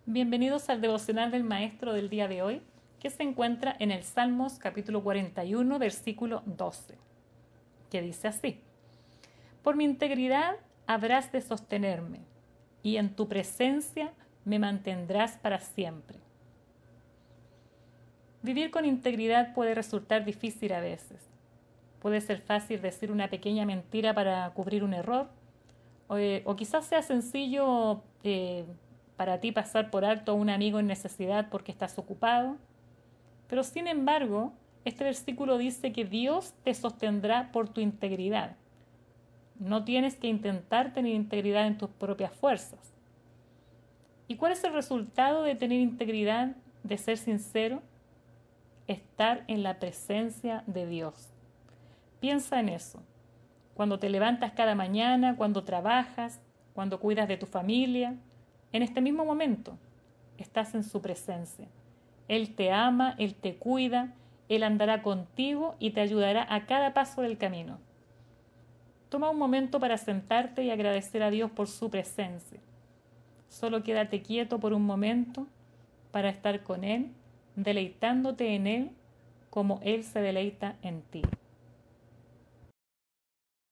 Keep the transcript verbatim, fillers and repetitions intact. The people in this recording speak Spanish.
Bienvenidos al devocional del Maestro del día de hoy, que se encuentra en el Salmos capítulo cuarenta y uno, versículo doce, que dice así: Por mi integridad habrás de sostenerme, y en tu presencia me mantendrás para siempre. Vivir con integridad puede resultar difícil a veces. Puede ser fácil decir una pequeña mentira para cubrir un error, o, eh, o quizás sea sencillo eh, para ti pasar por alto a un amigo en necesidad porque estás ocupado. Pero sin embargo, este versículo dice que Dios te sostendrá por tu integridad. No tienes que intentar tener integridad en tus propias fuerzas. ¿Y cuál es el resultado de tener integridad, de ser sincero? Estar en la presencia de Dios. Piensa en eso. Cuando te levantas cada mañana, cuando trabajas, cuando cuidas de tu familia, en este mismo momento estás en su presencia. Él te ama, Él te cuida, Él andará contigo y te ayudará a cada paso del camino. Toma un momento para sentarte y agradecer a Dios por su presencia. Solo quédate quieto por un momento para estar con Él, deleitándote en Él como Él se deleita en ti.